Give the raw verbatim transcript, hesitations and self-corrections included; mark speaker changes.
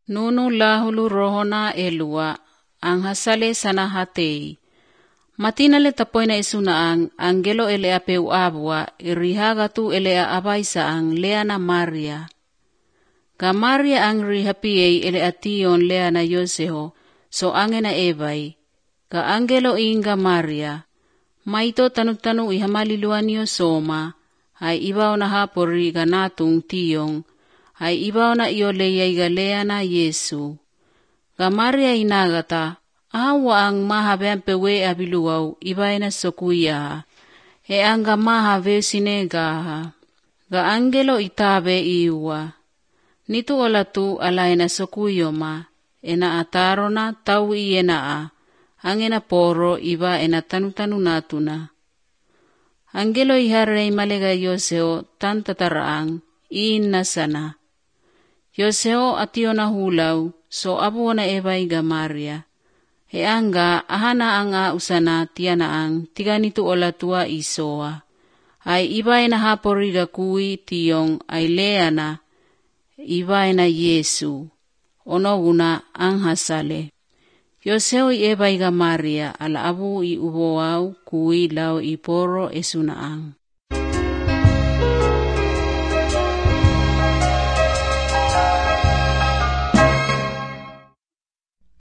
Speaker 1: Nunu lahulu rohona elua, ang hasale sana hatei. Matinale tapoy na isuna ang anggelo elea peu abwa, irihaga tu elea abaysa ang lea na Maria. Ka Maria ang rihapiyay elea tiyon lea na Yoseho, so ange na ebay. Ka anggelo inga Maria, maito tanug-tanug ihamaliluan niyo soma, ay ibaw na hapori ka natong tiyong, ay ibaw na iyo leyay galea na Yesu. Ka Maria inagata, awa ang mahabean pewe abiluaw, ibay na sokuya, e ang ga mahave sinegaha. Ga angelo itabe iwa, nito ola tu alay na sokuyo ma, e na ataro na tau iye na a, ang ina poro iba e na tanu-tanu natuna. Angelo iharay malega Yoseo tan tataraang, iin na sana. Yoseo atiyo na hulaw, so abo na ebay ga Maria. E angga ahana ang a usana tiana ang tiga nito ola tua isoa. Ay ibay na hapori ga kui tiyong ay lea na, ibay na Yesu. Ono una ang hasale. Yoseo i ebay ga Maria ala abu i uboaw kui law i poro esunaang.